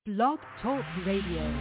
Blog Talk Radio.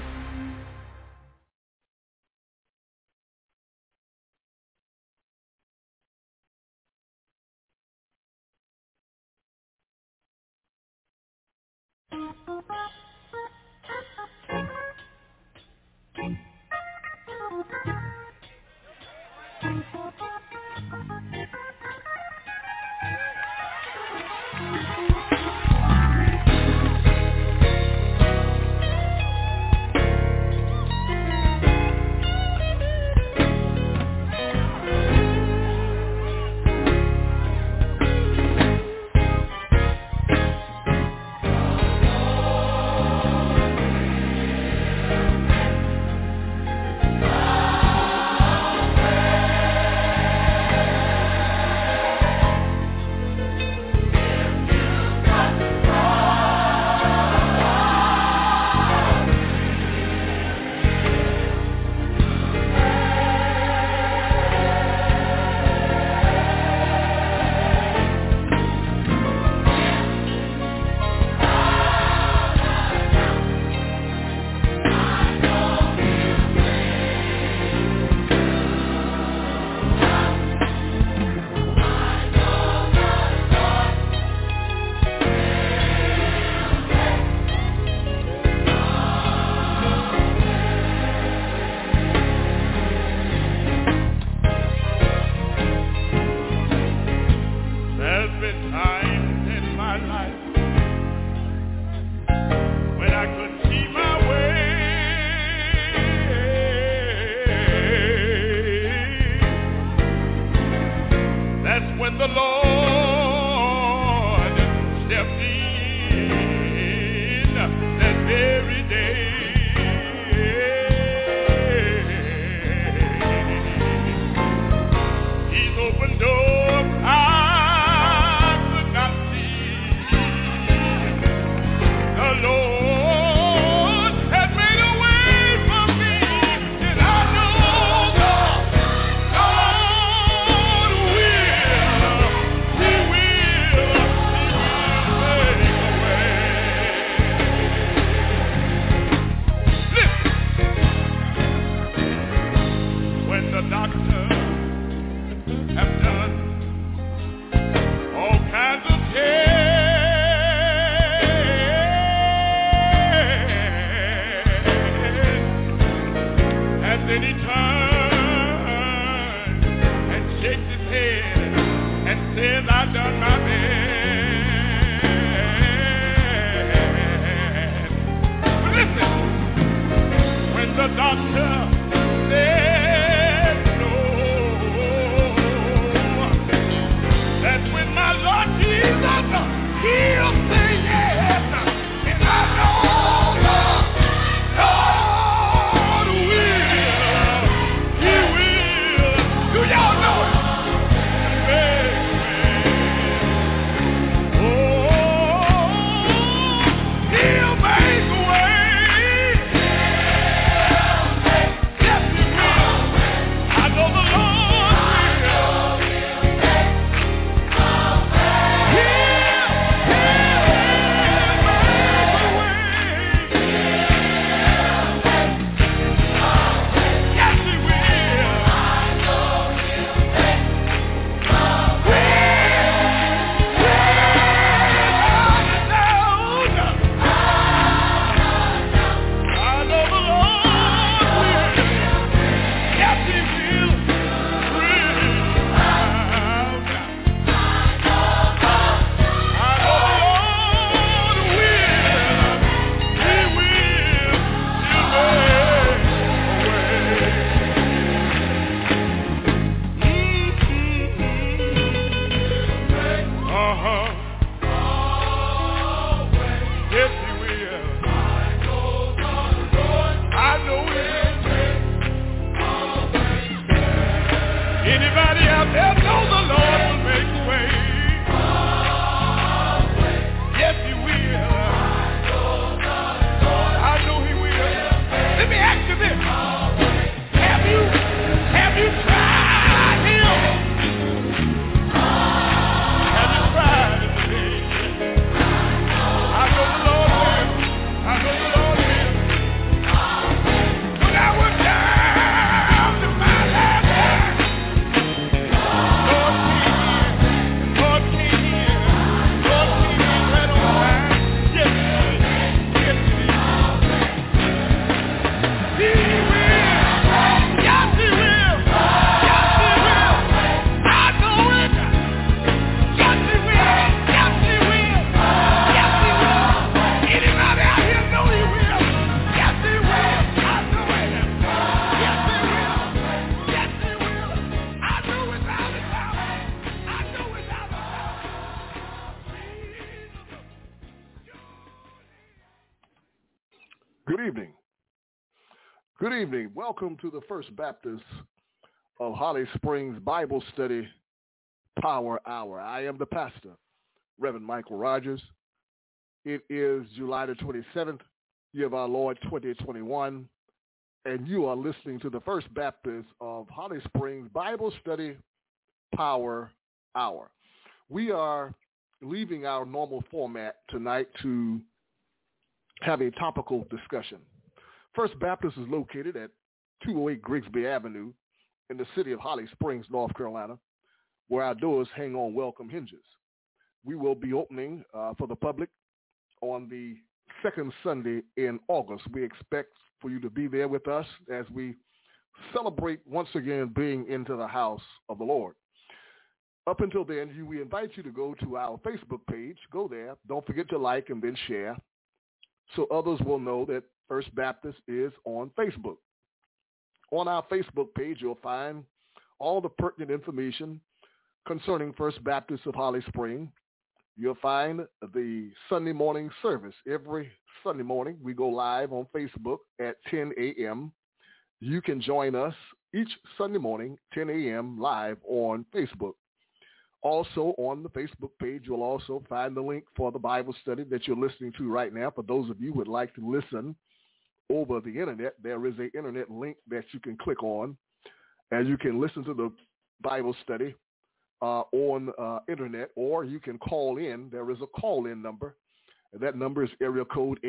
Good evening. Good evening. Welcome to the First Baptist of Holly Springs Bible Study Power Hour. I am the pastor, Reverend Michael Rogers. It is July the 27th, year of our Lord 2021, and you are listening to the First Baptist of Holly Springs Bible Study Power Hour. We are leaving our normal format tonight to have a topical discussion. First Baptist is located at 208 Grigsby Avenue in the city of Holly Springs, North Carolina, where our doors hang on welcome hinges. We will be opening for the public on the second Sunday in August. We expect for you to be there with us as we celebrate once again being into the house of the Lord. Up until then, we invite you to go to our Facebook page. Go there. Don't forget to like and then share, so others will know that First Baptist is on Facebook. On our Facebook page, you'll find all the pertinent information concerning First Baptist of Holly Springs. You'll find the Sunday morning service. Every Sunday morning, we go live on Facebook at 10 a.m. You can join us each Sunday morning, 10 a.m. live on Facebook. Also on the Facebook page, you'll also find the link for the Bible study that you're listening to right now. For those of you who would like to listen over the internet, there is an internet link that you can click on, and you can listen to the Bible study on internet, or you can call in. There is a call-in number, and that number is area code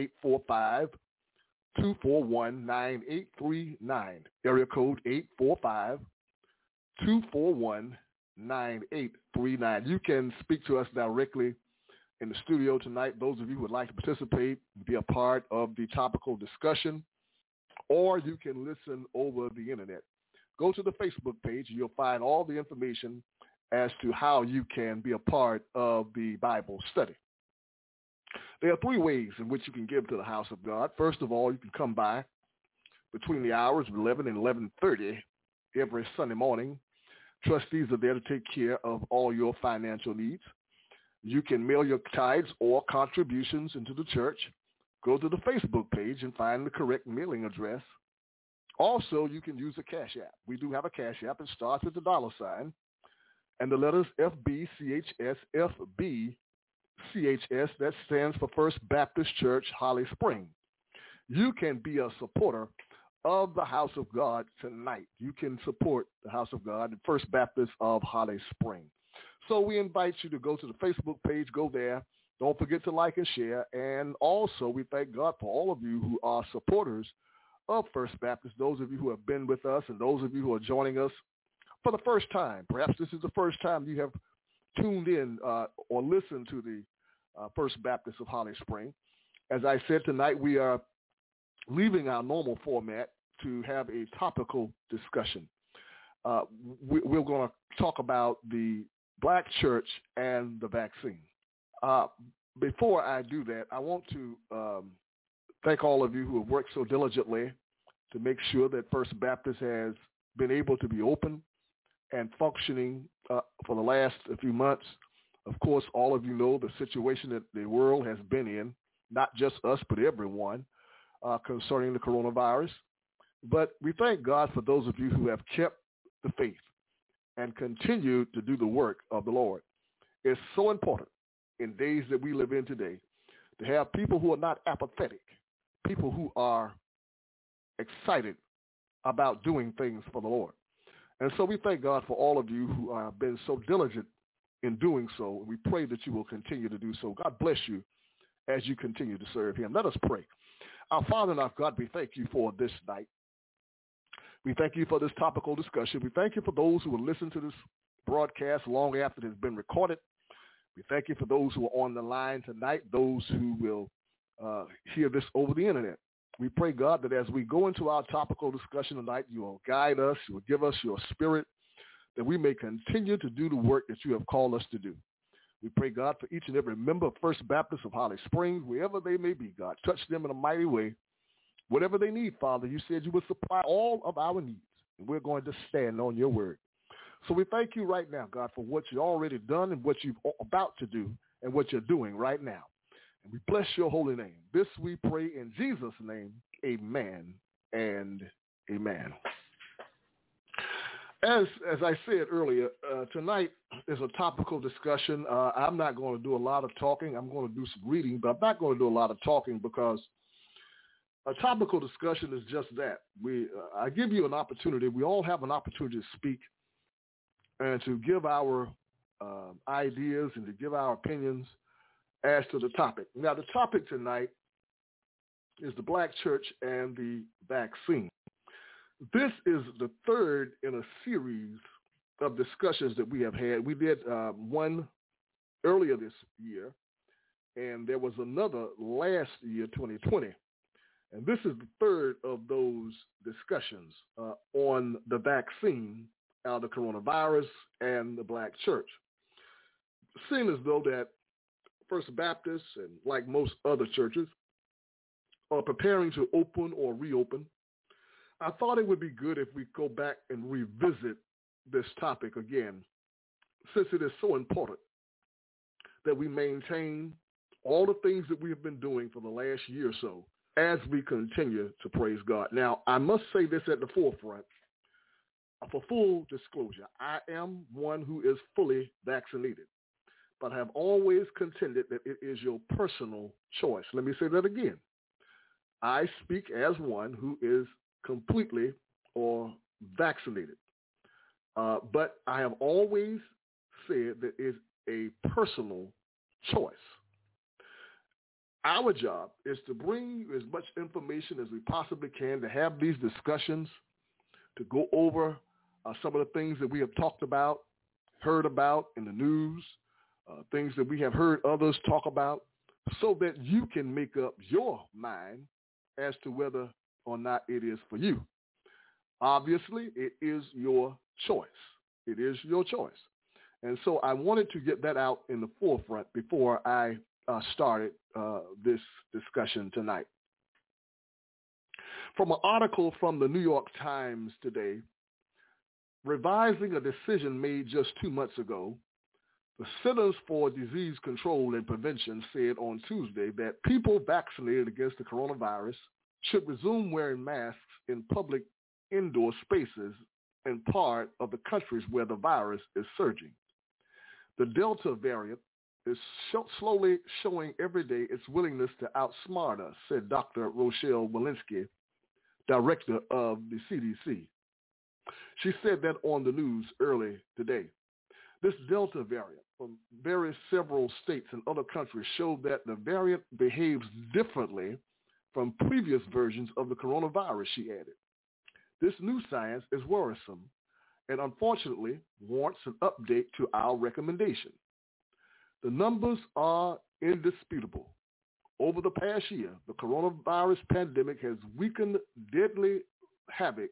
845-241-9839. Area code 845-241-9839. You can speak to us directly in the studio tonight. Those of you who would like to participate, be a part of the topical discussion, or you can listen over the internet. Go to the Facebook page and you'll find all the information as to how you can be a part of the Bible study. There are three ways in which you can give to the house of God. First of all, you can come by between the hours of 11 and 11:30 every Sunday morning. Trustees are there to take care of all your financial needs. You can mail your tithes or contributions into the church. Go to the Facebook page and find the correct mailing address. Also, you can use a Cash App. We do have a Cash App. It starts with the $, and the letters FBCHS, FBCHS. That stands for First Baptist Church, Holly Springs. You can be a supporter of the house of God tonight. You can support the house of God, the First Baptist of Holly Springs. So we invite you to go to the Facebook page, go there. Don't forget to like and share. And also we thank God for all of you who are supporters of First Baptist, those of you who have been with us and those of you who are joining us for the first time. Perhaps this is the first time you have tuned in or listened to the First Baptist of Holly Springs. As I said, tonight we are leaving our normal format to have a topical discussion. We're going to talk about the Black church and the vaccine. Before I do that, I want to thank all of you who have worked so diligently to make sure that First Baptist has been able to be open and functioning for the last few months. Of course, all of you know the situation that the world has been in, not just us, but everyone, concerning the coronavirus. But we thank God for those of you who have kept the faith and continue to do the work of the Lord. It's so important in days that we live in today to have people who are not apathetic, people who are excited about doing things for the Lord. And so we thank God for all of you who have been so diligent in doing so. We pray that you will continue to do so. God bless you as you continue to serve him. Let us pray. Our Father and our God, we thank you for this night. We thank you for this topical discussion. We thank you for those who will listen to this broadcast long after it has been recorded. We thank you for those who are on the line tonight, those who will hear this over the internet. We pray, God, that as we go into our topical discussion tonight, you will guide us, you will give us your spirit, that we may continue to do the work that you have called us to do. We pray, God, for each and every member of First Baptist of Holly Springs, wherever they may be, God. Touch them in a mighty way. Whatever they need, Father, you said you would supply all of our needs, and we're going to stand on your word. So we thank you right now, God, for what you've already done and what you're about to do and what you're doing right now. And we bless your holy name. This we pray in Jesus' name. Amen and amen. As I said earlier, tonight is a topical discussion. I'm not going to do a lot of talking. I'm going to do some reading, but I'm not going to do a lot of talking because a topical discussion is just that. I give you an opportunity. We all have an opportunity to speak and to give our ideas and to give our opinions as to the topic. Now, the topic tonight is the Black church and the vaccine. This is the third in a series of discussions that we have had. We did one earlier this year, and there was another last year, 2020. And this is the third of those discussions on the vaccine, the coronavirus, and the Black church. Seeing as though that First Baptist, and like most other churches, are preparing to open or reopen, I thought it would be good if we go back and revisit this topic again, since it is so important that we maintain all the things that we have been doing for the last year or so as we continue to praise God. Now, I must say this at the forefront. For full disclosure, I am one who is fully vaccinated, but have always contended that it is your personal choice. Let me say that again. I speak as one who is completely or vaccinated. But I have always said that it's a personal choice. Our job is to bring you as much information as we possibly can, to have these discussions, to go over some of the things that we have talked about, heard about in the news, things that we have heard others talk about, so that you can make up your mind as to whether or not it is for you. Obviously, it is your choice. It is your choice. And so I wanted to get that out in the forefront before I started this discussion tonight. From an article from the New York Times today, revising a decision made just 2 months ago, the Centers for Disease Control and Prevention said on Tuesday that people vaccinated against the coronavirus should resume wearing masks in public indoor spaces in part of the countries where the virus is surging. The Delta variant is slowly showing every day its willingness to outsmart us, said Dr. Rochelle Walensky, director of the CDC. She said that on the news early today. This Delta variant from several states and other countries showed that the variant behaves differently from previous versions of the coronavirus, she added. This new science is worrisome and unfortunately warrants an update to our recommendation. The numbers are indisputable. Over the past year, the coronavirus pandemic has wreaked deadly havoc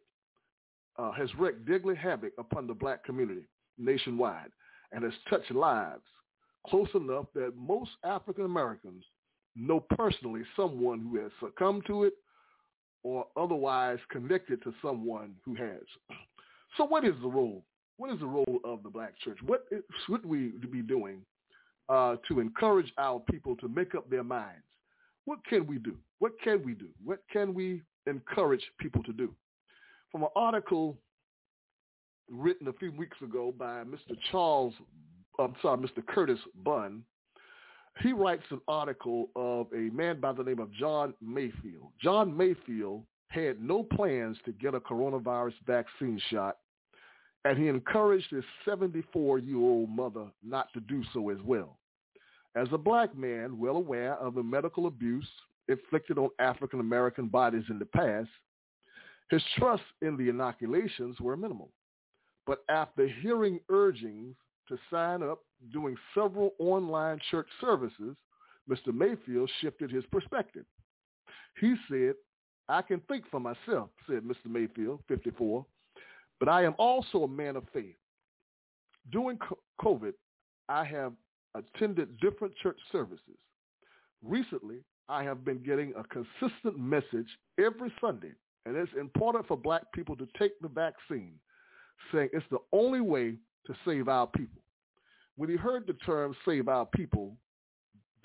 upon the Black community nationwide and has touched lives close enough that most African Americans know personally someone who has succumbed to it or otherwise connected to someone who has. So what is the role? What is the role of the Black church? What should we be doing to encourage our people to make up their minds? What can we do? What can we do? What can we encourage people to do? From an article written a few weeks ago by Mr. Curtis Bunn, he writes an article of a man by the name of John Mayfield. John Mayfield had no plans to get a coronavirus vaccine shot, and he encouraged his 74-year-old mother not to do so as well. As a Black man well aware of the medical abuse inflicted on African American bodies in the past, his trust in the inoculations were minimal. But after hearing urgings to sign up, doing several online church services, Mr. Mayfield shifted his perspective. He said, "I can think for myself," said Mr. Mayfield, 54, "but I am also a man of faith. During COVID, I have attended different church services. Recently, I have been getting a consistent message every Sunday, and it's important for Black people to take the vaccine, saying it's the only way to save our people." When he heard the term "save our people,"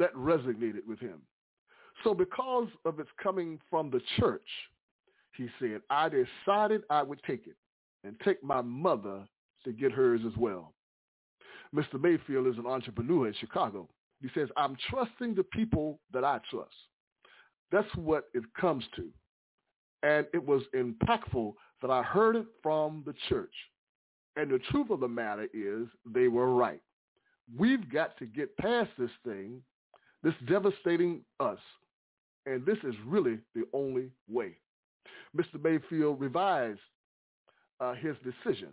That resonated with him. So because of its coming from the church, he said, I decided I would take it and take my mother to get hers as well. Mr. Mayfield is an entrepreneur in Chicago. He says, I'm trusting the people that I trust. That's what it comes to. And it was impactful that I heard it from the church. And the truth of the matter is they were right. We've got to get past this thing, this devastating us. And this is really the only way. Mr. Mayfield revised his decision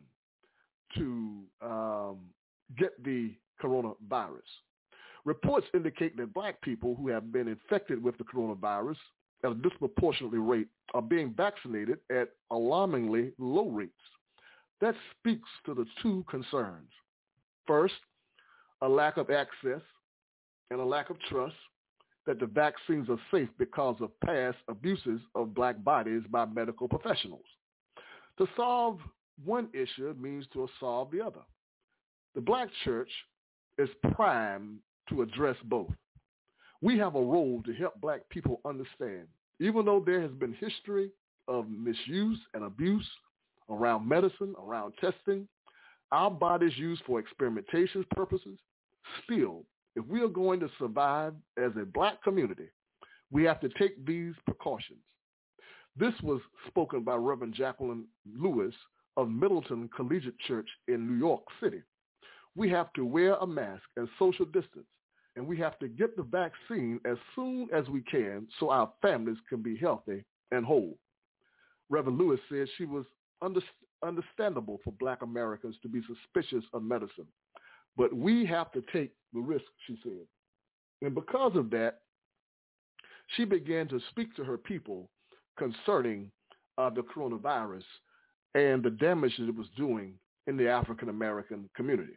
to get the coronavirus. Reports indicate that black people who have been infected with the coronavirus at a disproportionate rate are being vaccinated at alarmingly low rates. That speaks to the two concerns. First, a lack of access and a lack of trust that the vaccines are safe because of past abuses of black bodies by medical professionals. To solve one issue means to solve the other. The black church is primed to address both. We have a role to help black people understand, even though there has been history of misuse and abuse around medicine, around testing, our bodies used for experimentation purposes. Still, if we are going to survive as a black community, we have to take these precautions. This was spoken by Reverend Jacqueline Lewis of Middleton Collegiate Church in New York City. We have to wear a mask and social distance, and we have to get the vaccine as soon as we can so our families can be healthy and whole. Reverend Lewis said she was understandable for black Americans to be suspicious of medicine, but we have to take the risk, she said. And because of that, she began to speak to her people concerning the coronavirus and the damage that it was doing in the African-American community.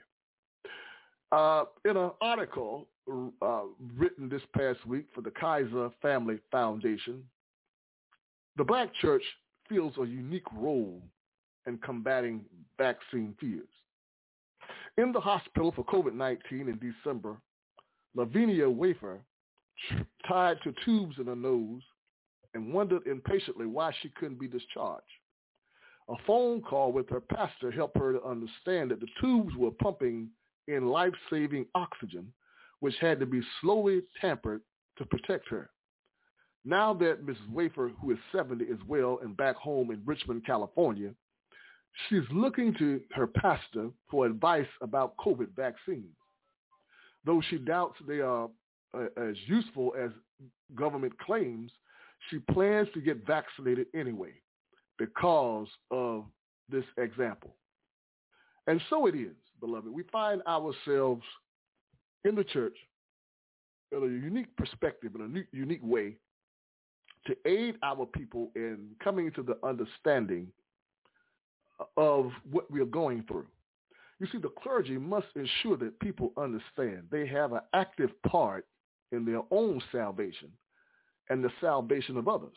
In an article written this past week for the Kaiser Family Foundation, the black church feels a unique role in combating vaccine fears. In the hospital for COVID-19 in December, Lavinia Wafer tied to tubes in her nose and wondered impatiently why she couldn't be discharged. A phone call with her pastor helped her to understand that the tubes were pumping in life-saving oxygen, which had to be slowly tampered to protect her. Now that Mrs. Wafer, who is 70, is well and back home in Richmond, California, she's looking to her pastor for advice about COVID vaccines. Though she doubts they are as useful as government claims, she plans to get vaccinated anyway because of this example. And so it is, beloved. We find ourselves in the church in a unique perspective, in a unique way, to aid our people in coming to the understanding of what we are going through. You see, the clergy must ensure that people understand they have an active part in their own salvation and the salvation of others.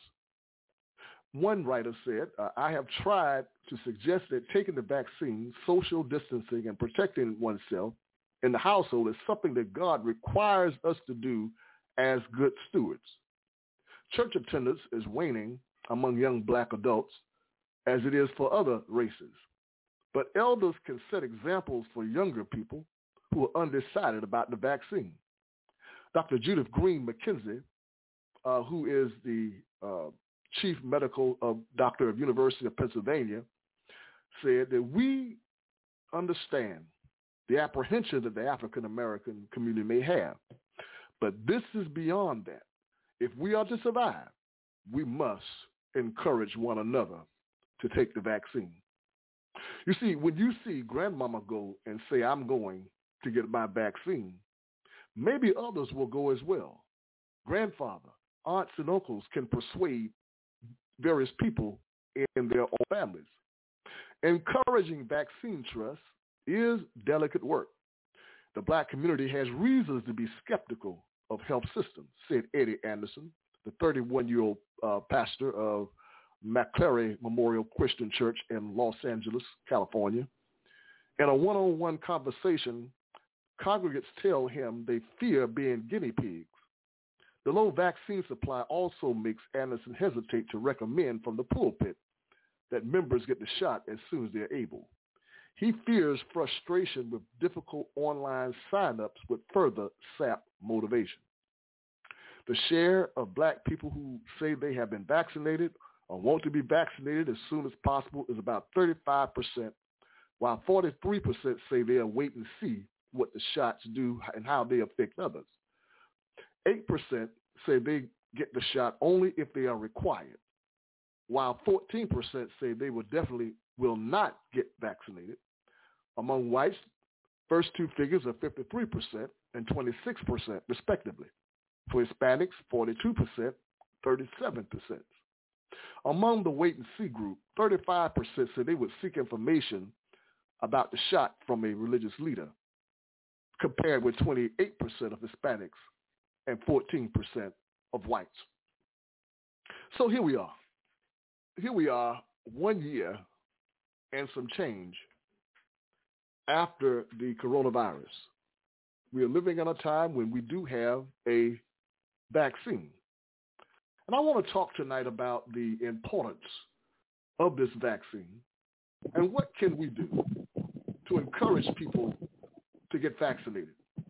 One writer said, I have tried to suggest that taking the vaccine, social distancing, and protecting oneself in the household is something that God requires us to do as good stewards. Church attendance is waning among young black adults as it is for other races. But elders can set examples for younger people who are undecided about the vaccine. Dr. Judith Green McKenzie, who is the chief medical doctor of University of Pennsylvania, said that we understand the apprehension that the African-American community may have. But this is beyond that. If we are to survive, we must encourage one another to take the vaccine. You see, when you see grandmama go and say, I'm going to get my vaccine, maybe others will go as well. Grandfather, aunts, and uncles can persuade various people in their own families. Encouraging vaccine trust is delicate work. The black community has reasons to be skeptical of health systems, said Eddie Anderson, the 31-year-old pastor of McClary Memorial Christian Church in Los Angeles, California. In a one-on-one conversation, congregants tell him they fear being guinea pigs The low vaccine supply also makes Anderson hesitate to recommend from the pulpit that members get the shot as soon as they're able. He fears frustration with difficult online sign-ups would further sap motivation. The share of black people who say they have been vaccinated or want to be vaccinated as soon as possible is about 35%, while 43% say they'll wait and see what the shots do and how they affect others. 8% say they get the shot only if they are required, while 14% say they will not get vaccinated. Among whites, first two figures are 53% and 26% respectively. For Hispanics, 42%, 37%. Among the wait-and-see group, 35% said they would seek information about the shot from a religious leader, compared with 28% of Hispanics and 14% of whites. So here we are. Here we are 1 year and some change after the coronavirus. We are living in a time when we do have a vaccine. And I want to talk tonight about the importance of this vaccine and what can we do to encourage people to get vaccinated.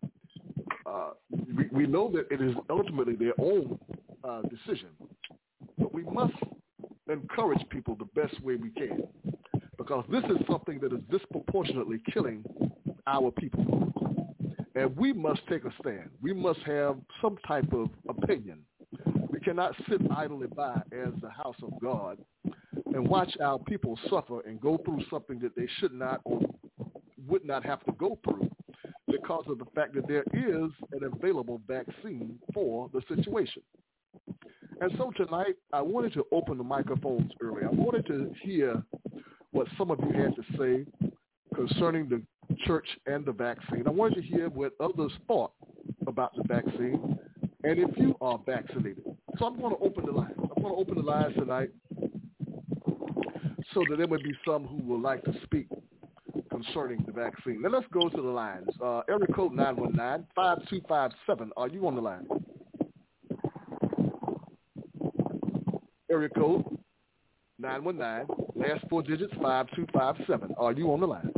We know that it is ultimately their own decision, but we must encourage people the best way we can, because this is something that is disproportionately killing our people. And we must take a stand. We must have some type of opinion. We cannot sit idly by as the house of God and watch our people suffer and go through something that they should not or would not have to go through because of the fact that there is an available vaccine for the situation. And so tonight, I wanted to open the microphones early. I wanted to hear what some of you had to say concerning the church and the vaccine. I wanted to hear what others thought about the vaccine and if you are vaccinated. So I'm going to open the lines. I'm going to open the lines tonight so that there may be some who would like to speak concerning the vaccine. Now let's go to the lines. Area code 919-5257. Are you on the line? Area code 919, last four digits, 5257. Are you on the line?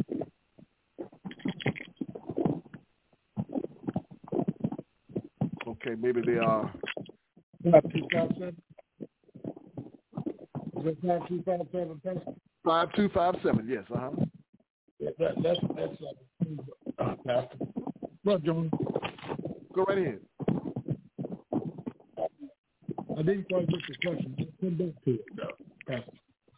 Okay, maybe they are. 5257. Is it 5257? 5257, yes, Yeah, that's Pastor. Well, John. Go right ahead. I didn't quite get the question. Come back to it, Pastor.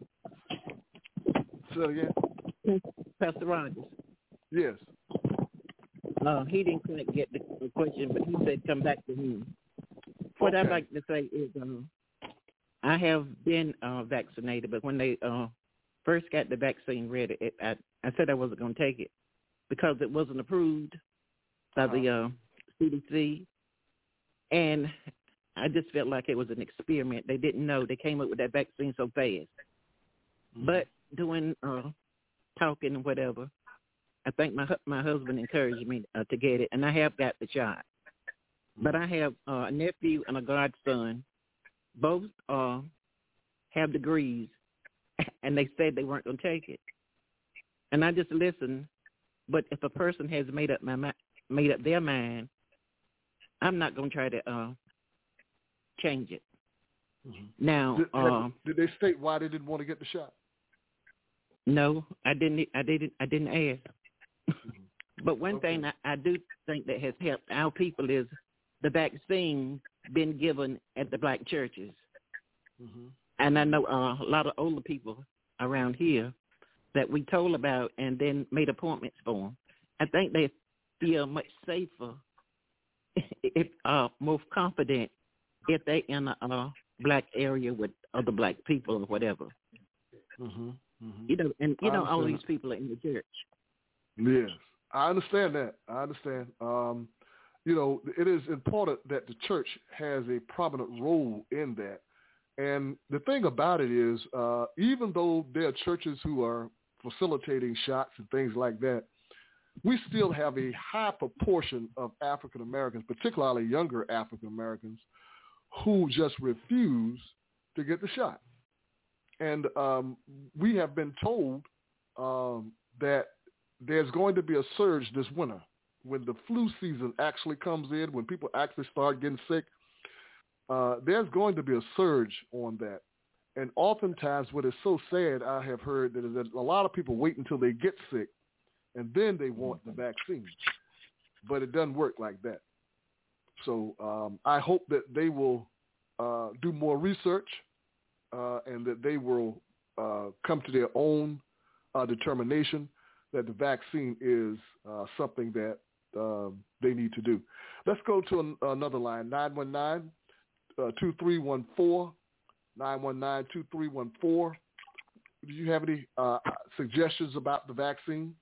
Say it again. Pastor Rogers. Yes. He didn't quite get the question, but he said come back to him. What I'd like to say is I have been vaccinated, but when they first got the vaccine ready, I said I wasn't going to take it because it wasn't approved by the CDC, and I just felt like it was an experiment. They didn't know. They came up with that vaccine so fast. Mm-hmm. But doing talking and whatever, I think my husband encouraged me to get it, and I have got the shot. But I have a nephew and a godson. Both have degrees, and they said they weren't going to take it. And I just listened. But if a person has made up their mind, I'm not going to try to change it. Mm-hmm. Now, did they state why they didn't want to get the shot? No, I didn't ask. Mm-hmm. But one thing I do think that has helped our people is the vaccine been given at the black churches. Mm-hmm. And I know a lot of older people around here that we told about and then made appointments for them. I think they feel much safer, if more confident if they in a black area with other black people or whatever. Mm-hmm. Mm-hmm. All these people are in the church. Yes, I understand that. I understand. It is important that the church has a prominent role in that. And the thing about it is, even though there are churches who are facilitating shots and things like that, we still have a high proportion of African Americans, particularly younger African Americans, who just refuse to get the shot. And we have been told that there's going to be a surge this winter when the flu season actually comes in, when people actually start getting sick. There's going to be a surge on that. And oftentimes what is so sad, I have heard that a lot of people wait until they get sick and then they want the vaccine. But it doesn't work like that. So I hope that they will do more research and that they will come to their own determination that the vaccine is something that they need to do. Let's go to another line, 919-2314, 919-2314. Do you have any suggestions about the vaccine?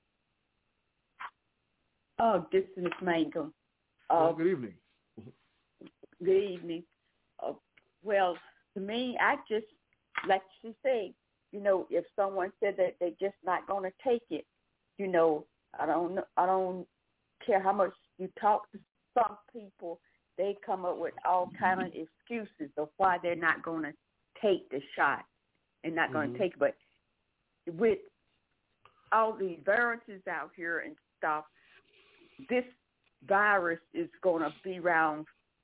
Oh, this is Ms. Mangle. Good evening. Good evening. Well, to me, I just, like she said, if someone said that they're just not going to take it, I don't care how much you talk to some people, they come up with all kind of excuses of why they're not going to take the shot and not going to take it. But with all the variants out here and stuff, this virus is going to be around,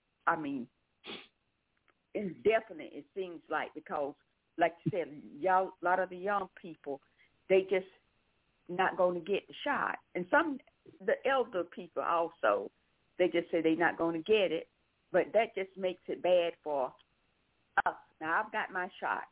indefinite, it seems like, because, like you said, a lot of the young people, they just not going to get the shot. And the elder people also, they just say they're not going to get it, but that just makes it bad for us. Now, I've got my shots,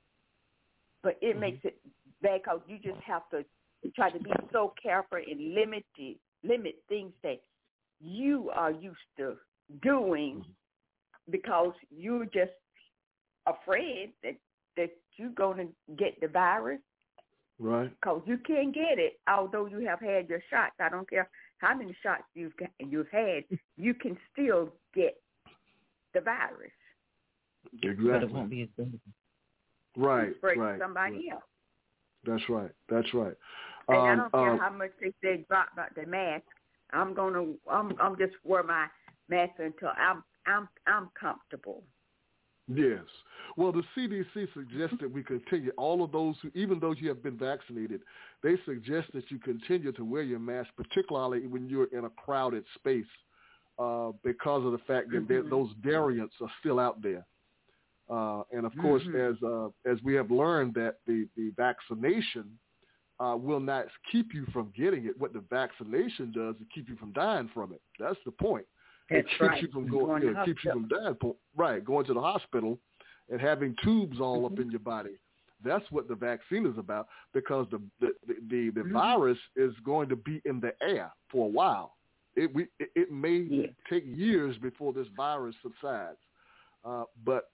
but it makes it bad because you just have to try to be so careful and limit things that you are used to doing because you're just afraid that you're going to get the virus. Right. Because you can't get it, although you have had your shots. I don't care how many shots you've had, you can still get the virus. Exactly. But it won't be as bad. Right. Right. Somebody else. That's right. And I don't care how much they say drop about the mask. I'm just wear my mask until I'm comfortable. Yes. Well, the CDC suggests that we continue. All of those who, even though you have been vaccinated, they suggest that you continue to wear your mask, particularly when you're in a crowded space, because of the fact that those variants are still out there. And of course, as we have learned, that the vaccination will not keep you from getting it. What the vaccination does is keep you from dying from it. That's the point. It keeps you from keeps you from dying. Right, going to the hospital and having tubes all up in your body. That's what the vaccine is about, because the virus is going to be in the air for a while. It may take years before this virus subsides, but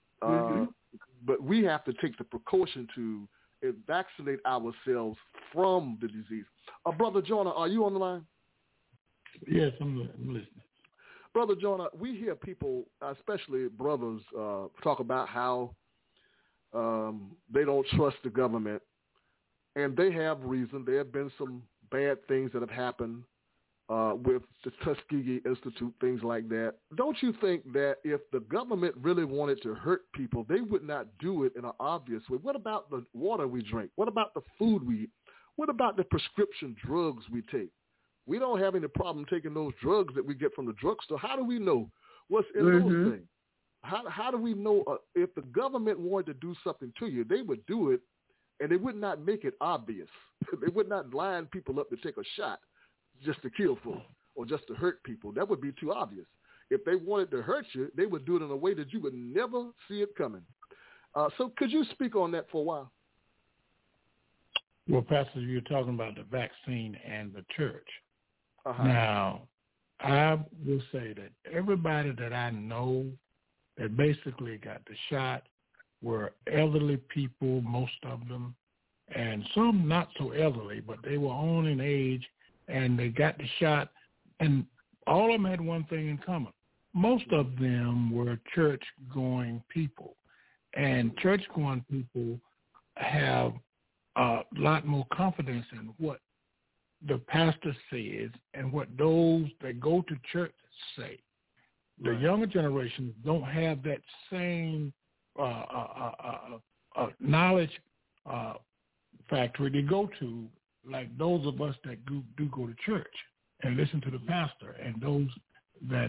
we have to take the precaution to vaccinate ourselves from the disease. Brother Jonah, are you on the line? Yes, I'm listening. Brother Jonah, we hear people, especially brothers, talk about how they don't trust the government, and they have reason. There have been some bad things that have happened with the Tuskegee Institute, things like that. Don't you think that if the government really wanted to hurt people, they would not do it in an obvious way? What about the water we drink? What about the food we eat? What about the prescription drugs we take? We don't have any problem taking those drugs that we get from the drugstore. How do we know what's in those things? How do we know if the government wanted to do something to you, they would do it, and they would not make it obvious. They would not line people up to take a shot just to kill folks or just to hurt people. That would be too obvious. If they wanted to hurt you, they would do it in a way that you would never see it coming. So could you speak on that for a while? Well, Pastor, you're talking about the vaccine and the church. Now, I will say that everybody that I know that basically got the shot were elderly people, most of them, and some not so elderly, but they were on in age, and they got the shot, and all of them had one thing in common. Most of them were church-going people, and church-going people have a lot more confidence in what the pastor says and what those that go to church say. The younger generation don't have that same knowledge factory to go to, like those of us that do go to church and listen to the pastor, and those that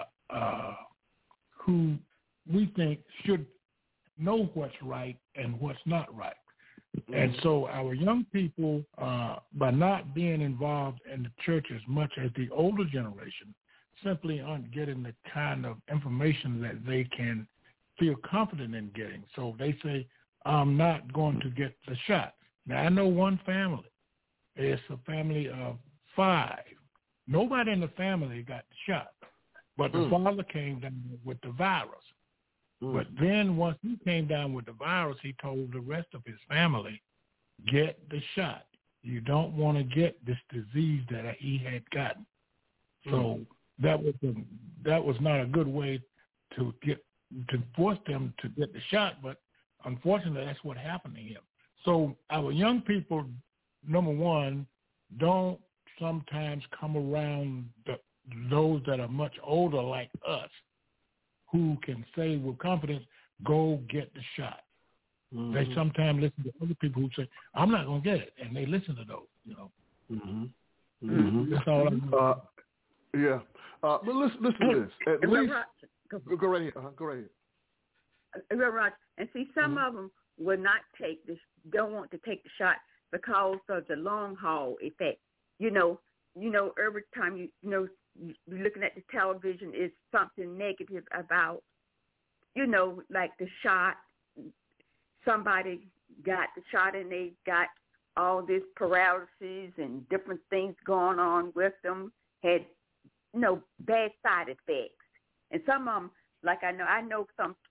who we think should know what's right and what's not right. And so our young people, by not being involved in the church as much as the older generation, simply aren't getting the kind of information that they can feel confident in getting. So they say, I'm not going to get the shot. Now, I know one family. It's a family of 5. Nobody in the family got the shot, but the father came down with the virus. But then once he came down with the virus, he told the rest of his family, get the shot. You don't want to get this disease that he had gotten. So that was not a good way to force them to get the shot, but unfortunately that's what happened to him. So our young people, number one, don't sometimes come around those that are much older like us, who can say with confidence, go get the shot. They sometimes listen to other people who say, I'm not going to get it, and they listen to those, you know. That's all I'm doing. Yeah. But listen to this. At least, go right ahead. Go right ahead. And see, some of them will not take this, don't want to take the shot because of the long haul effect. You know, every time you're looking at the television, is something negative about, like the shot. Somebody got the shot and they got all this paralysis and different things going on with them, had, bad side effects. And some of them, like I know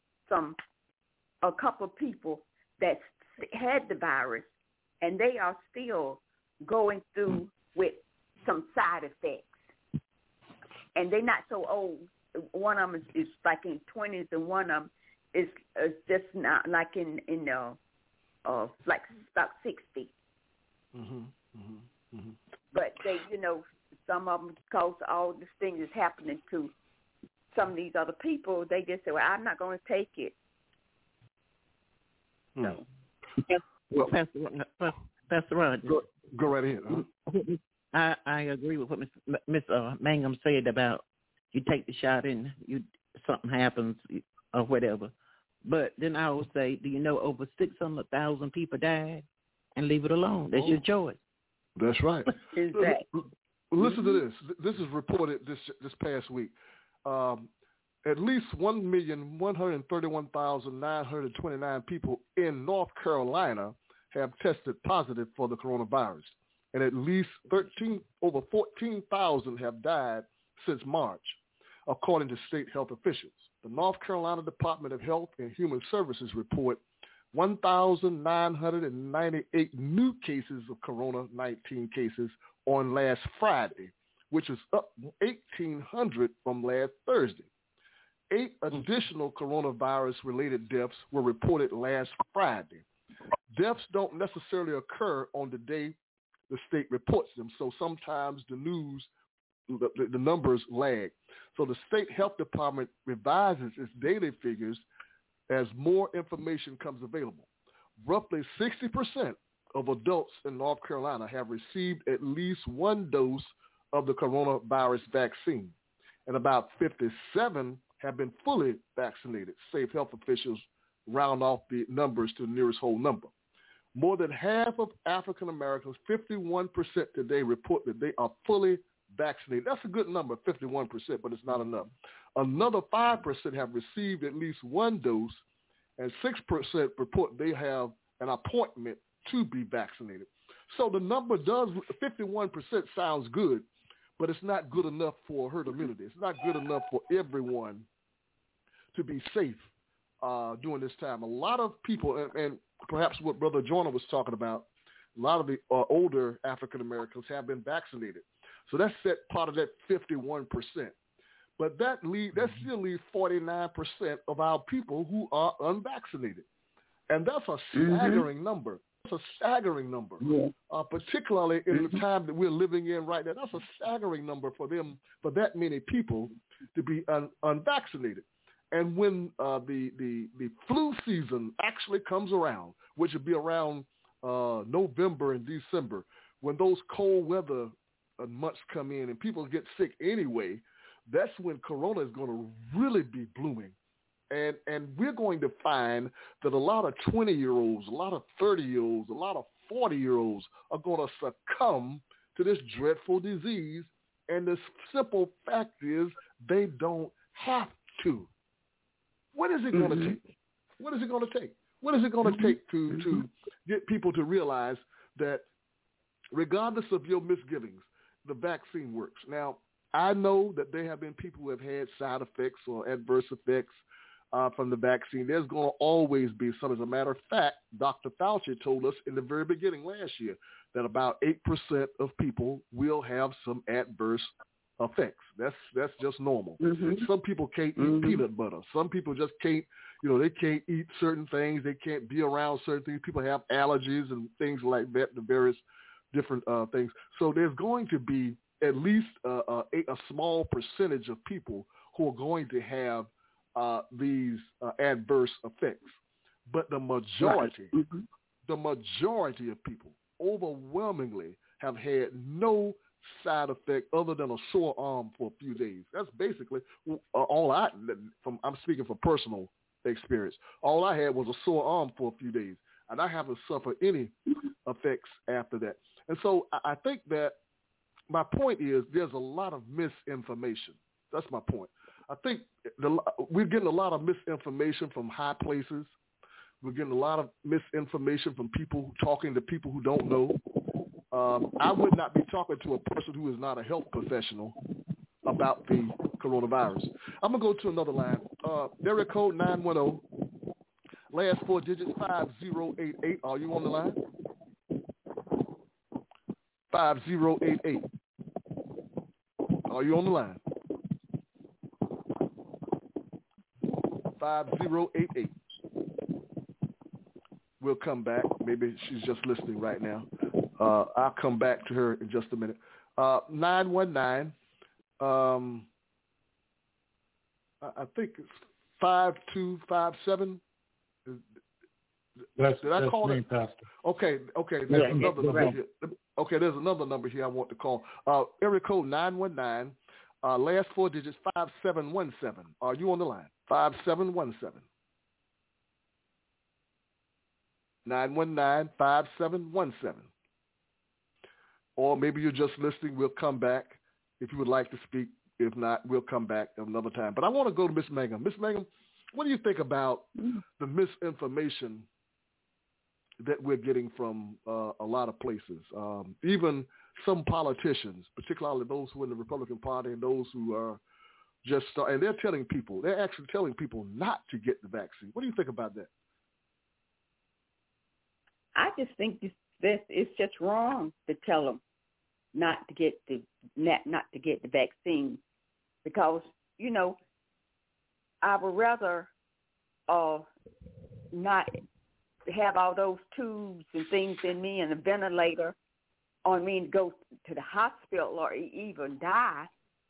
a couple of people that had the virus, and they are still going through with some side effects. And they're not so old. One of them is like in 20s, and one of them is just not like in like about 60. But they, some of them, because all this thing is happening to some of these other people, they just say, well, I'm not going to take it. So. Well, Pastor Rogers. Go right ahead. I agree with what Miss Mangum said about you take the shot and something happens or whatever. But then I will say, do you know over 600,000 people died? And leave it alone. That's your choice. That's right. Exactly. Listen to this. This is reported this past week. At least 1,131,929 people in North Carolina have tested positive for the coronavirus, and at least over 14,000 have died since March, according to state health officials. The North Carolina Department of Health and Human Services report 1,998 new cases of corona-19 cases on last Friday, which is up 1,800 from last Thursday. 8 additional coronavirus-related deaths were reported last Friday. Deaths don't necessarily occur on the day the state reports them, so sometimes the news, the numbers lag. So the state health department revises its daily figures as more information comes available. Roughly 60% of adults in North Carolina have received at least one dose of the coronavirus vaccine, and about 57 have been fully vaccinated. State health officials round off the numbers to the nearest whole number. More than half of African Americans, 51% today, report that they are fully vaccinated. That's a good number, 51%, but it's not enough. Another 5% have received at least one dose, and 6% report they have an appointment to be vaccinated. So the number 51% sounds good, but it's not good enough for herd immunity. It's not good enough for everyone to be safe during this time. A lot of people, and perhaps what Brother Joyner was talking about, a lot of the older African Americans have been vaccinated. So that's part of that 51%. But that still leaves 49% of our people who are unvaccinated. And that's a staggering number. a staggering number, particularly in the time that we're living in right now. That's a staggering number for that many people to be unvaccinated. And when the flu season actually comes around, which will be around November and December, when those cold weather months come in and people get sick anyway, that's when corona is going to really be blooming. And we're going to find that a lot of 20-year-olds, a lot of 30-year-olds, a lot of 40-year-olds are going to succumb to this dreadful disease. And the simple fact is they don't have to. What is it going to take? What is it going to take? What is it going to take to get people to realize that regardless of your misgivings, the vaccine works? Now, I know that there have been people who have had side effects or adverse effects from the vaccine. There's going to always be some. As a matter of fact, Dr. Fauci told us in the very beginning last year that about 8% of people will have some adverse effects. That's just normal. Some people can't eat peanut butter. Some people just can't, they can't eat certain things. They can't be around certain things. People have allergies and things like that, the various different things. So there's going to be at least a small percentage of people who are going to have these adverse effects. But the majority of people overwhilmingly have had no side effect other than a sore arm for a few days. That's basically I'm speaking from personal experience. All I had was a sore arm for a few days, and I haven't suffered any effects after that. And so I think that my point is there's a lot of misinformation. That's my point. I think we're getting a lot of misinformation from high places. We're getting a lot of misinformation from people talking to people who don't know. I would not be talking to a person who is not a health professional about the coronavirus. I'm going to go to another line. Area code 910, last four digits 5088. Are you on the line? 5088. Are you on the line? 5088. We'll come back. Maybe she's just listening right now. I'll come back to her in just a minute. 919. I think it's 5257. Did I call me, it? Pastor. Okay. There's another number here. Okay, there's another number here I want to call. Area code 919. Last four digits 5717. Are you on the line? 5717. 919-5717. Or maybe you're just listening. We'll come back if you would like to speak. If not, we'll come back another time. But I want to go to Miss Mangum. Miss Mangum, what do you think about the misinformation that we're getting from a lot of places? Even some politicians, particularly those who are in the Republican Party and those who are just and they're actually telling people not to get the vaccine. What do you think about that? I just think it's just wrong to tell them not to get the vaccine, because I would rather not have all those tubes and things in me and a ventilator on me and go to the hospital or even die,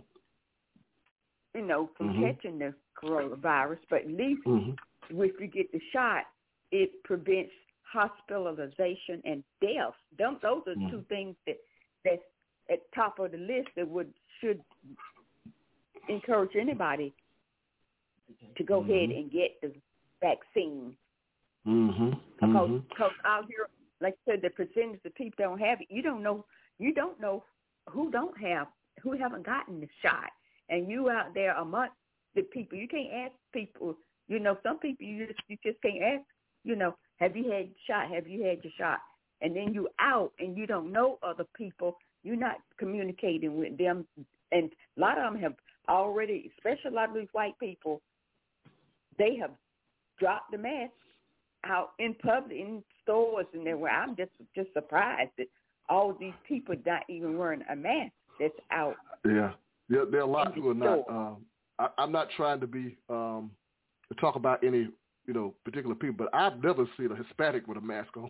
from catching the coronavirus. But at least if you get the shot, it prevents hospitalization and death. Those are two things that's at top of the list that should encourage anybody to go ahead and get the vaccine. Because out here, like I said, the percentage of people don't have it. You don't know who haven't gotten the shot, and you out there amongst the people. You can't ask people. Some people you just can't ask. Have you had your shot? Have you had your shot? And then you out and you don't know other people. You're not communicating with them. And a lot of them have already, especially a lot of these white people, they have dropped the mask out in public, in stores and everywhere. I'm just surprised that all these people not even wearing a mask that's out. Yeah. There are a lot who are not. I'm not trying to be to talk about any particular people, but I've never seen a Hispanic with a mask on.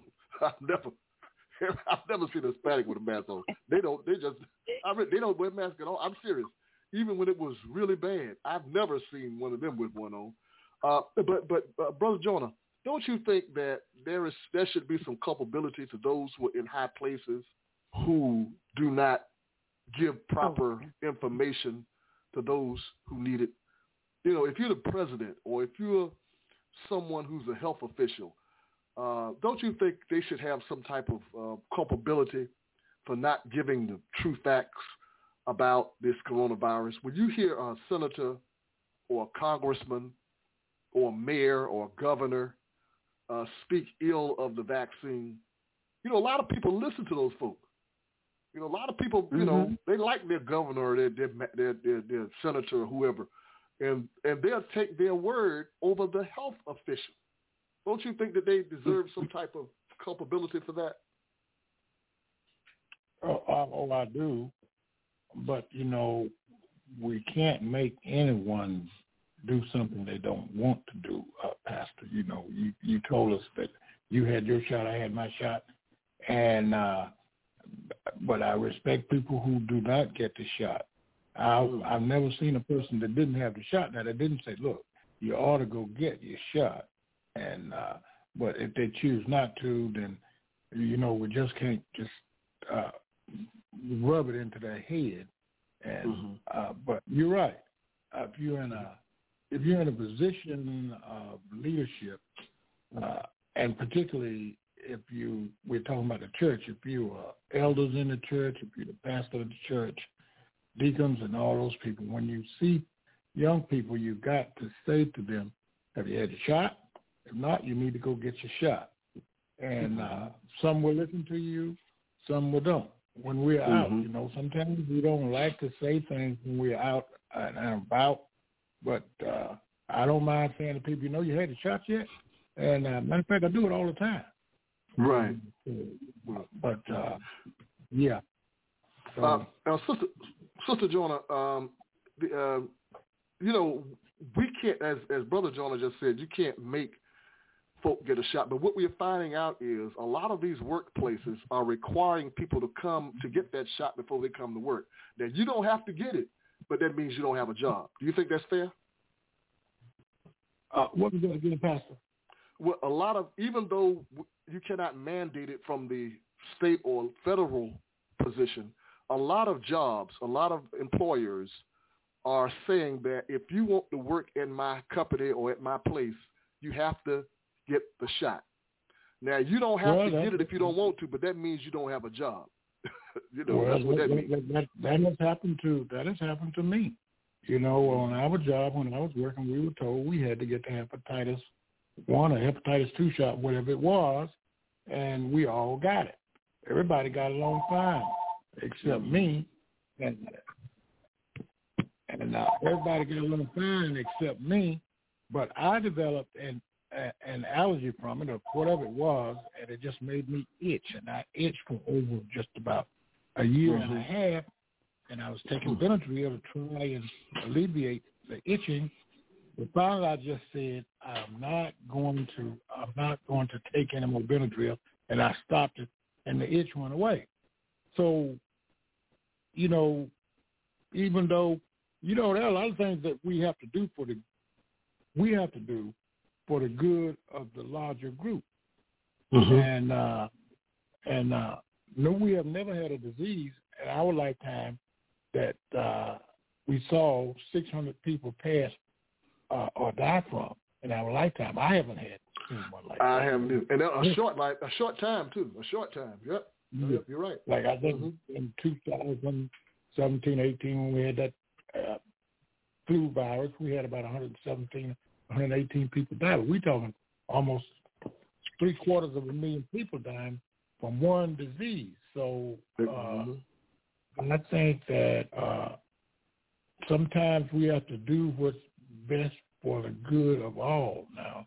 I've never seen a Hispanic with a mask on. They don't wear masks at all. I'm serious. Even when it was really bad, I've never seen one of them with one on. But Brother Jonah, don't you think that there should be some culpability to those who are in high places who do not give proper information to those who need it? You know, if you're the president or if you're someone who's a health official, don't you think they should have some type of culpability for not giving the true facts about this coronavirus? When you hear a senator or a congressman or a mayor or a governor speak ill of the vaccine, you know, a lot of people listen to those folks. You know, a lot of people, you know, they like their governor or their senator or whoever, and they'll take their word over the health official. Don't you think that they deserve some type of culpability for that? Oh, I do. But, you know, we can't make anyone do something they don't want to do, Pastor. You know, you told us that you had your shot, I had my shot, and but I respect people who do not get the shot. I've never seen a person that didn't have the shot that didn't say, look, you ought to go get your shot. And but if they choose not to, then, you know, we just can't just rub it into their head. And but you're right. If you're in a position of leadership, and particularly if we're talking about the church, if you are elders in the church, if you're the pastor of the church, deacons and all those people, when you see young people, you've got to say to them, have you had your shot? If not, you need to go get your shot. And some will listen to you, some will don't. When we're out, you know, sometimes we don't like to say things when we're out and about, but I don't mind saying to people, you know, you had your shot yet? And matter of fact, I do it all the time. Right. But, yeah. So, now, Sister Jonah, you know, we can't, as Brother Jonah just said, you can't make folk get a shot. But what we're finding out is a lot of these workplaces are requiring people to come to get that shot before they come to work. Now, you don't have to get it, but that means you don't have a job. Do you think that's fair? What was that again, Pastor? Well, a lot of, even though you cannot mandate it from the state or federal position, a lot of jobs, a lot of employers are saying that if you want to work in my company or at my place, you have to get the shot. Now, you don't have to get it if you don't want to, but that means you don't have a job. You know, that's what that means. That has happened to me. You know, on our job, when I was working, we were told we had to get the hepatitis 1 or hepatitis 2 shot, whatever it was, and we all got it. Everybody got along fine, except me. And everybody got along fine except me, but I developed an allergy from it or whatever it was, and it just made me itch. And I itched for over just about a year and a half, and I was taking Benadryl to try and alleviate the itching. But finally, I just said, I'm not going to take any more Benadryl, and I stopped it, and the itch went away. So, you know, even though, you know, there are a lot of things that we have to do for the good of the larger group. And no, we have never had a disease in our lifetime that we saw 600 people pass or die from in our lifetime. I haven't had one like that. I haven't either. And a short time too. A short time. Yep. Yep, you're right. Like I think in 2017, 18, when we had that flu virus, we had about 118 people die. But we're talking almost 750,000 people dying from one disease. So I think that sometimes we have to do what's best for the good of all now.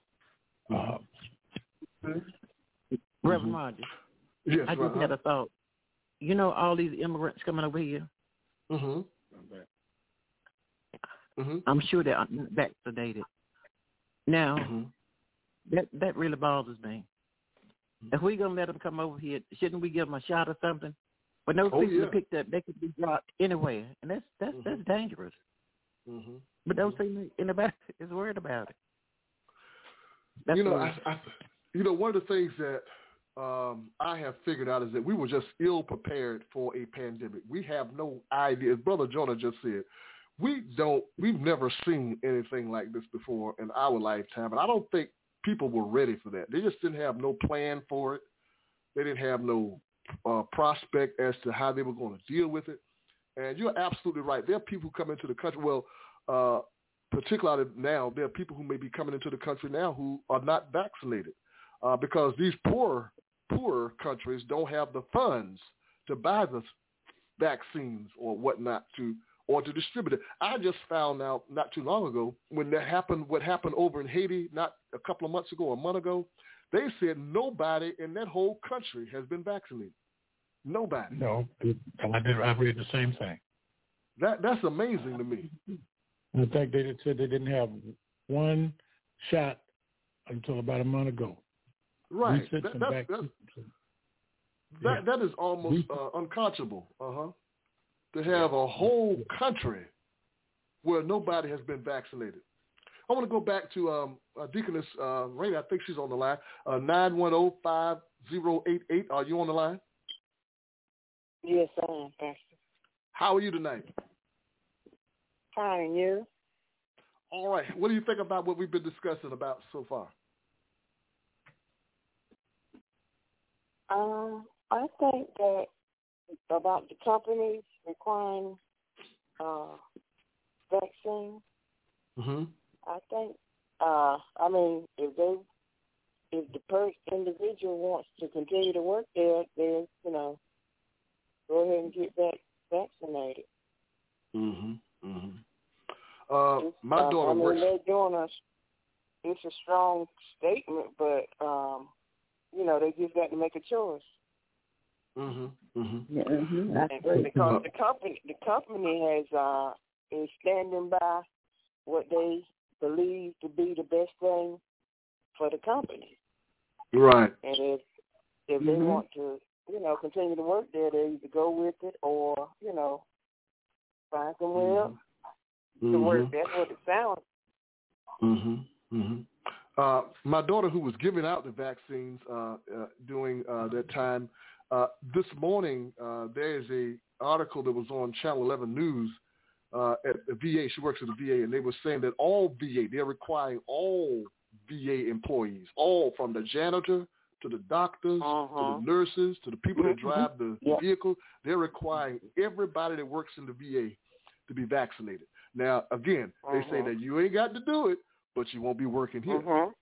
Reverend Rogers, yes, I just had a thought. You know all these immigrants coming over here? I'm sure they're vaccinated. Now, that really bothers me If we're going to let them come over here, shouldn't we give them a shot or something? When those people are picked up, they could be dropped anywhere, and that's dangerous. Mm-hmm. But don't see anybody is worried about it. That's one of the things that I have figured out is that we were just ill prepared for a pandemic. We have no idea. As Brother Jonah just said, we've never seen anything like this before in our lifetime, and I don't think people were ready for that. They just didn't have no plan for it. They didn't have no prospect as to how they were going to deal with it. And you're absolutely right. There are people who come into the country. Well, particularly now, there are people who may be coming into the country now who are not vaccinated because these poorer countries don't have the funds to buy the vaccines or whatnot to distribute it. I just found out not too long ago when what happened over in Haiti, not a couple of months ago, a month ago, they said nobody in that whole country has been vaccinated. Nobody. No, I read the same thing. That's amazing to me. I think they said they didn't have one shot until about a month ago. Right. That is almost unconscionable. To have a whole country where nobody has been vaccinated. I want to go back to Deaconess Rainey. I think she's on the line. 910-5088. Are you on the line? Yes, I am, Pastor. How are you tonight? Fine, and you? All right. What do you think about what we've been discussing about so far? I think that about the companies requiring vaccine. Mm-hmm. I think, if the individual wants to continue to work there, then go ahead and get vaccinated. Mm-hmm. Mm-hmm. My daughter works. They're doing it's a strong statement, but they just got to make a choice. Mm-hmm. Mm-hmm. Yeah, mm-hmm. Because the company is standing by what they believe to be the best thing for the company. Right. And if they want to, continue to work there, they either go with it or, find somewhere else to work. That's what it sounds. Mm-hmm. Mm-hmm. My daughter, who was giving out the vaccines during that time, this morning there is a article that was on Channel 11 News at the VA. She works at the VA, and they were saying that they're requiring all VA employees, all from the janitor to the doctors, to the nurses, to the people that drive the vehicle. They're requiring everybody that works in the VA to be vaccinated. Now, again, they say that you ain't got to do it, but you won't be working here.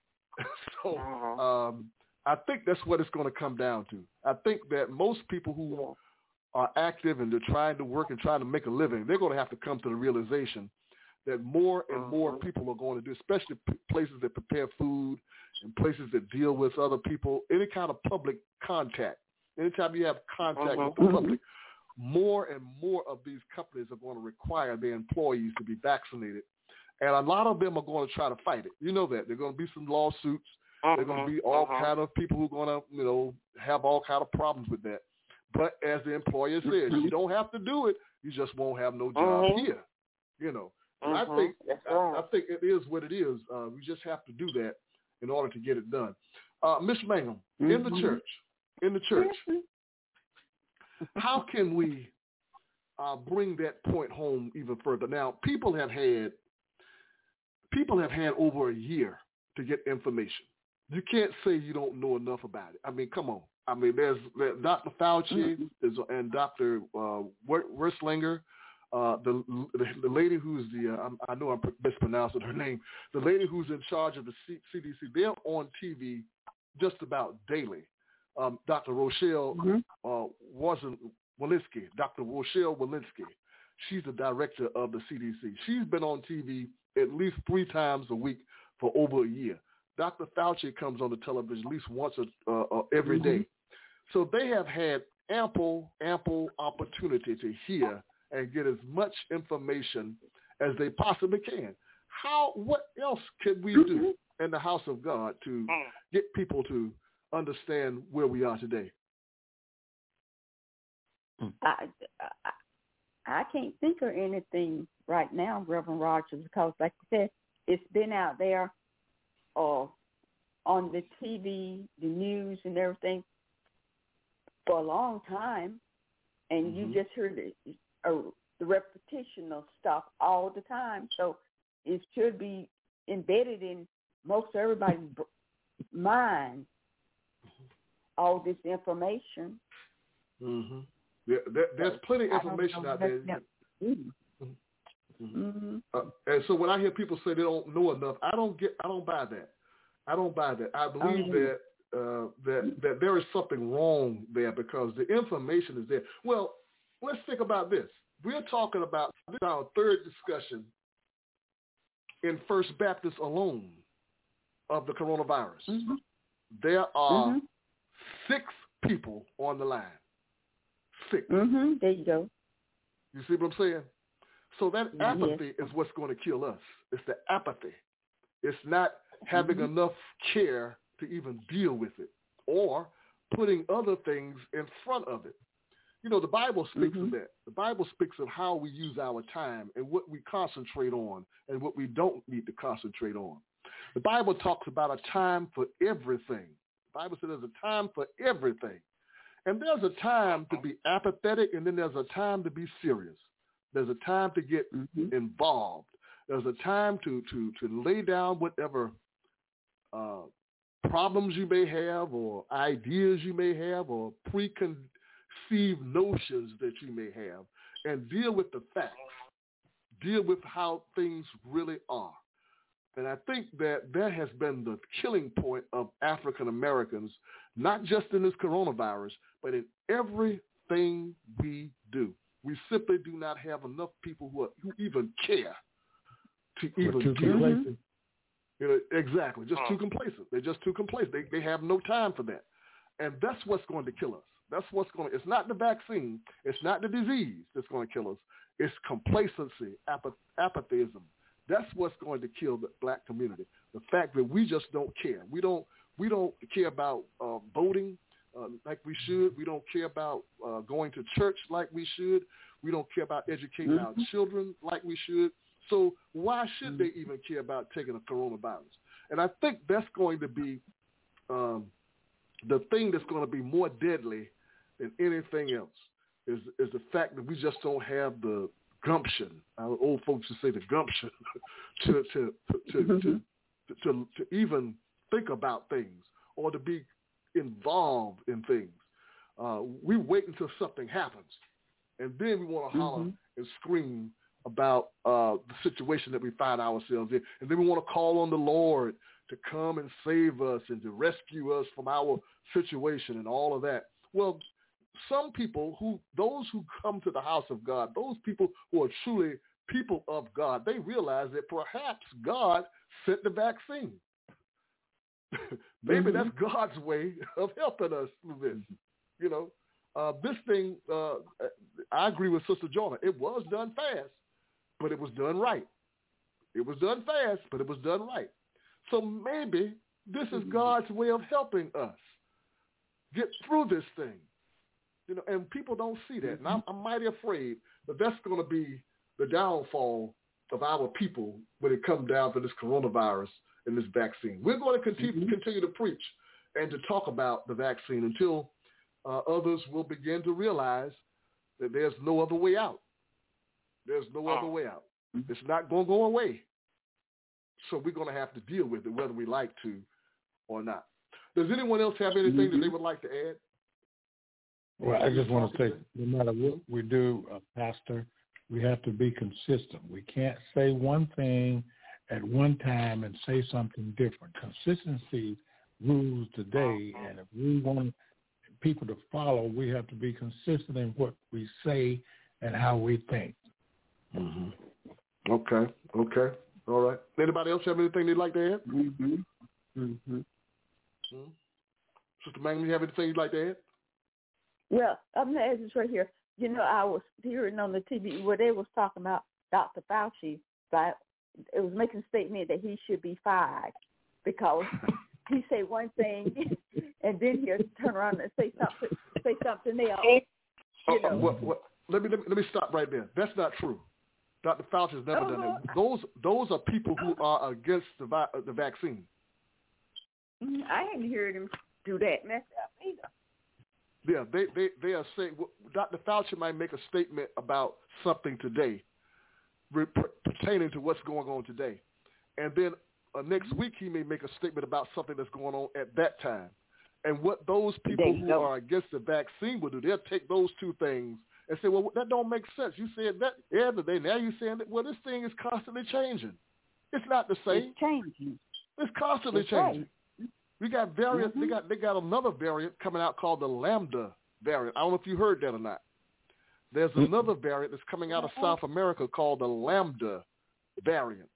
So I think that's what it's going to come down to. I think that most people who are active and they're trying to work and trying to make a living, they're going to have to come to the realization that more and more people are going to do, especially places that prepare food and places that deal with other people, any kind of public contact. Anytime you have contact with the public, more and more of these companies are going to require their employees to be vaccinated. And a lot of them are going to try to fight it. You know that. There are going to be some lawsuits. There are going to be all kind of people who are going to, have all kind of problems with that. But as the employer says, you don't have to do it. You just won't have no job here. And I think it is what it is. We just have to do that in order to get it done. Miss Mangum, in the church, how can we bring that point home even further? Now, people have had over a year to get information. You can't say you don't know enough about it. I mean, come on. I mean, there's Dr. Fauci and Dr. Werslinger, the lady who's I know I'm mispronouncing her name, the lady who's in charge of the CDC. They're on TV just about daily. Dr. Rochelle Walensky, Dr. Rochelle Walensky. She's the director of the CDC. She's been on TV at least 3 times a week for over a year. Dr. Fauci comes on the television at least once every day. So they have had ample opportunity to hear and get as much information as they possibly can. What else can we do in the house of God to get people to understand where we are today? I can't think of anything right now, Reverend Rogers, because like I said, it's been out there on the TV, the news and everything for a long time, and you just heard the repetition of stuff all the time. So it should be embedded in most everybody's mind, all this information. Mm-hmm. Yeah, there's plenty of information out there. And so when I hear people say they don't know enough, I don't buy that. I believe that there is something wrong there because the information is there. Well, let's think about this. We're talking about this is our third discussion in First Baptist alone of the coronavirus. Mm-hmm. There are 6 people on the line. 6. Mm-hmm. There you go. You see what I'm saying? So that apathy is what's going to kill us. It's the apathy. It's not having enough care to even deal with it or putting other things in front of it. You know, the Bible speaks of that. The Bible speaks of how we use our time and what we concentrate on and what we don't need to concentrate on. The Bible talks about a time for everything. The Bible says there's a time for everything. And there's a time to be apathetic, and then there's a time to be serious. There's a time to get involved. There's a time to lay down whatever problems you may have or ideas you may have or preconceived notions that you may have and deal with the facts. Deal with how things really are. And I think that has been the killing point of African Americans, not just in this coronavirus, but in everything we do. We simply do not have enough people who even care to even too complacent. You know, exactly, just too complacent. They're just too complacent. They have no time for that. And that's what's going to kill us. It's not the vaccine. It's not the disease that's going to kill us. It's complacency, apathism. That's what's going to kill the black community. The fact that we just don't care. We don't care about voting like we should. We don't care about going to church like we should. We don't care about educating our children like we should. So why should they even care about taking a coronavirus? And I think that's going to be the thing that's going to be more deadly than anything else is the fact that we just don't have the gumption. Our old folks would say the gumption to even think about things or to be involved in things. We wait until something happens, and then we want to holler and scream about the situation that we find ourselves in, and then we want to call on the Lord to come and save us and to rescue us from our situation and all of that. Well, some people those who come to the house of God, those people who are truly people of God, they realize that perhaps God sent the vaccine. Maybe that's God's way of helping us through this. You know, this thing, I agree with Sister Jonah. It was done fast, but it was done right. It was done fast, but it was done right. So maybe this is God's way of helping us get through this thing. You know, and people don't see that. And I'm mighty afraid that that's going to be the downfall of our people when it comes down to this coronavirus and this vaccine. We're going to continue to preach and to talk about the vaccine until others will begin to realize that there's no other way out. There's no other way out. It's not going to go away. So we're going to have to deal with it whether we like to or not. Does anyone else have anything that they would like to add? Well, I just want to say, no matter what we do, Pastor, we have to be consistent. We can't say one thing at one time and say something different. Consistency rules the day, and if we want people to follow, we have to be consistent in what we say and how we think. Okay. All right. Anybody else have anything they'd like to add? Sister Magna, you have anything you'd like to add? Well, I'm going to add this right here. You know, I was hearing on the TV where they was talking about Dr. Fauci, but it was making a statement that he should be fired because he say one thing, and then he'll turn around and say something else. You know. Let me stop right there. That's not true. Dr. Fauci has never done that. Those are people who are against the vaccine. I hadn't heard him do that myself either. Yeah, they are saying Dr. Fauci might make a statement about something today pertaining to what's going on today, and then next week he may make a statement about something that's going on at that time. And what those people who are against the vaccine will do, they'll take those two things and say, well, that don't make sense. You said that the other day. Now you're saying that, well, this thing is constantly changing. It's not the same. It's changing. It's constantly changing. Right. We got variants. Mm-hmm. They got another variant coming out called the Lambda variant. I don't know if you heard that or not. There's another variant that's coming out of South America called the Lambda variant.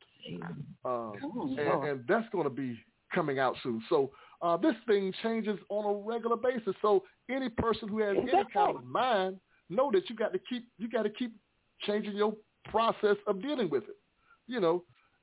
And that's going to be coming out soon. So this thing changes on a regular basis. So any person who has any kind of mind know that you got to keep changing your process of dealing with it. You know,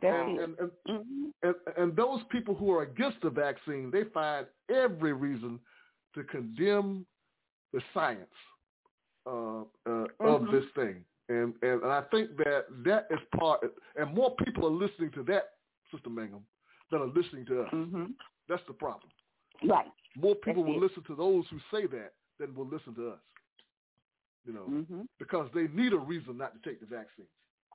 and those people who are against the vaccine, they find every reason to condemn the science of this thing. And I think that is part, and more people are listening to that, Sister Mangum, than are listening to us. Mm-hmm. That's the problem. Right. More people will listen to those who say that than will listen to us. You know, because they need a reason not to take the vaccine.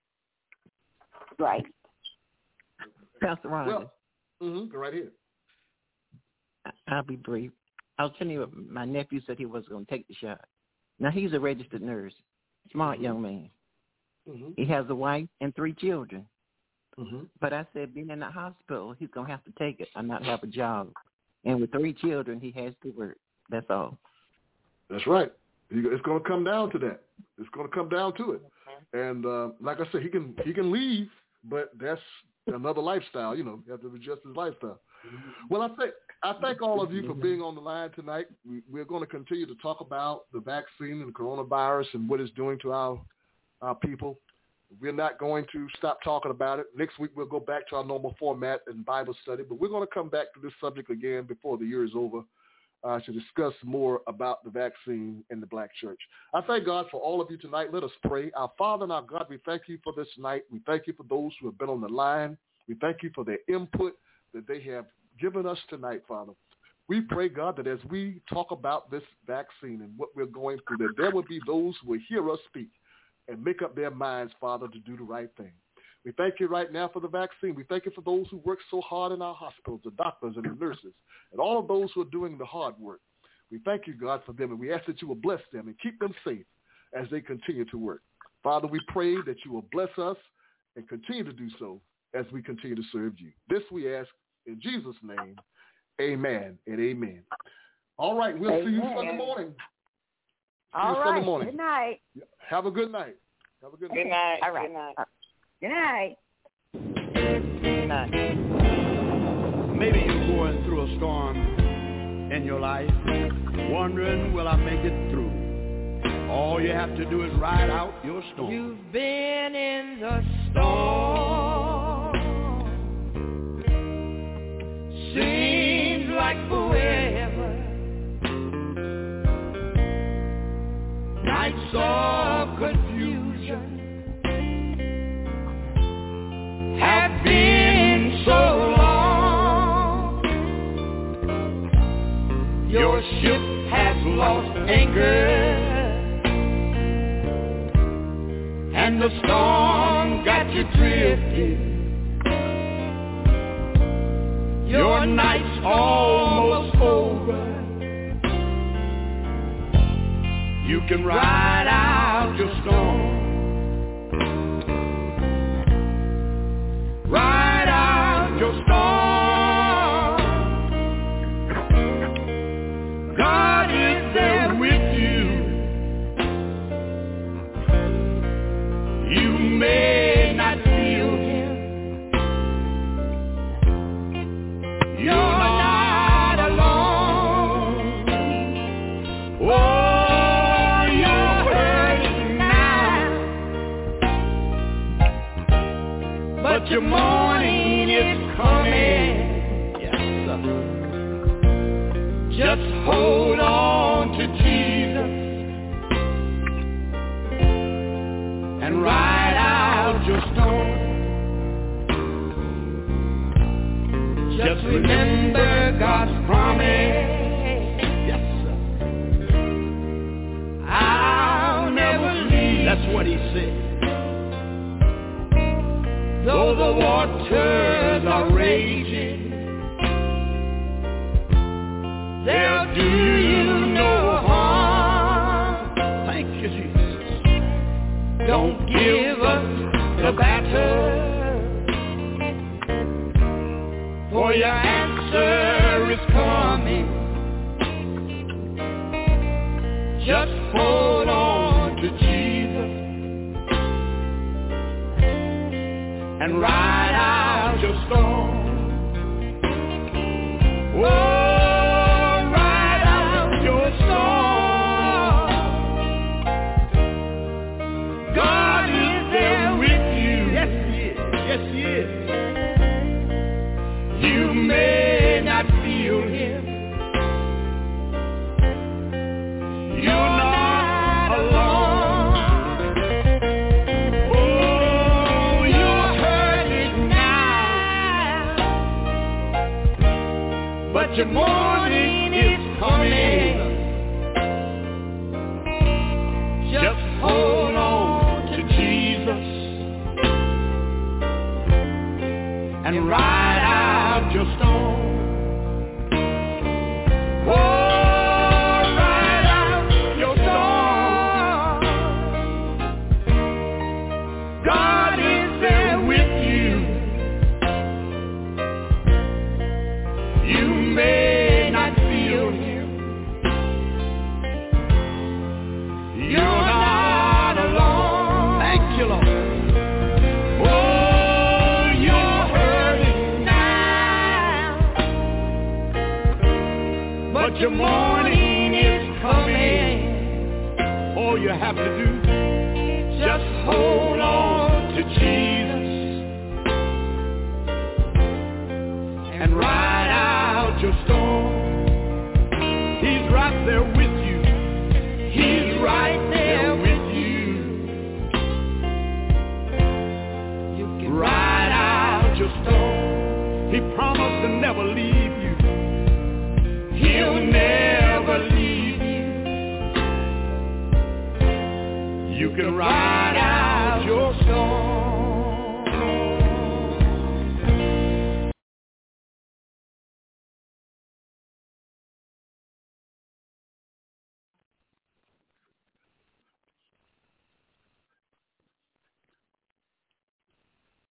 Right. Pastor Ron. Go right here. I'll be brief. I was telling you, my nephew said he was going to take the shot. Now, he's a registered nurse, smart young man. Mm-hmm. He has a wife and 3 children. Mm-hmm. But I said, being in the hospital, he's going to have to take it and not have a job. And with 3 children, he has to work. That's all. That's right. It's going to come down to that. It's going to come down to it. And like I said, he can leave, but that's another lifestyle. You know, you have to adjust his lifestyle. Well, I thank all of you for being on the line tonight. We're going to continue to talk about the vaccine and the coronavirus and what it's doing to our people. We're not going to stop talking about it. Next week, we'll go back to our normal format and Bible study, but we're going to come back to this subject again before the year is over to discuss more about the vaccine in the Black church. I thank God for all of you tonight. Let us pray. Our Father and our God, we thank you for this night. We thank you for those who have been on the line. We thank you for their input that they have given us tonight, Father. We pray, God, that as we talk about this vaccine and what we're going through, that there will be those who will hear us speak and make up their minds, Father, to do the right thing. We thank you right now for the vaccine. We thank you for those who work so hard in our hospitals, the doctors and the nurses, and all of those who are doing the hard work. We thank you, God, for them, and we ask that you will bless them and keep them safe as they continue to work. Father, we pray that you will bless us and continue to do so as we continue to serve you. This we ask in Jesus' name, amen and amen. All right, we'll see you Sunday morning. All right, Sunday morning. Good night. Have a good night. Have a good night. Good night. All right. Good night. Good night. Maybe you're going through a storm in your life, wondering, will I make it through? All you have to do is ride out your storm. You've been in the storm. Seems like forever. Nights of confusion have been so long. Your ship has lost anchor, and the storm got you drifting. Your night's almost over. You can ride out your storm. Ride out your storm. God is there with you. You may not feel him. You're not alone. Oh, you're hurting now, but your morning is coming. Yes, sir. hold on to Jesus and ride out your storm. Just remember God's promise. Yes, sir. I'll never leave. That's what he said. Though the waters are raging, they'll do you no harm. Thank you, Jesus. Don't give up the battle, for your answer is coming. Just hold on to Jesus and ride out your storm. Oh, ride out your storm. God is there with you. Yes, he is. Yes, he is. You may not feel him. You're not alone. Oh, you're hurting now, but your morning is coming. Just hold on to Jesus and ride out your storm. Oh, ride out your storm. God is there with you. You may not feel him. You're not alone. Thank you, Lord. Oh, you're hurting now, but your morning is coming. All you have to do, just hold on to Jesus and ride out your storm. He's right there with you. He's right there with you. You can ride out your storm. He promised to never leave you. He'll never leave you. You can ride out your storm.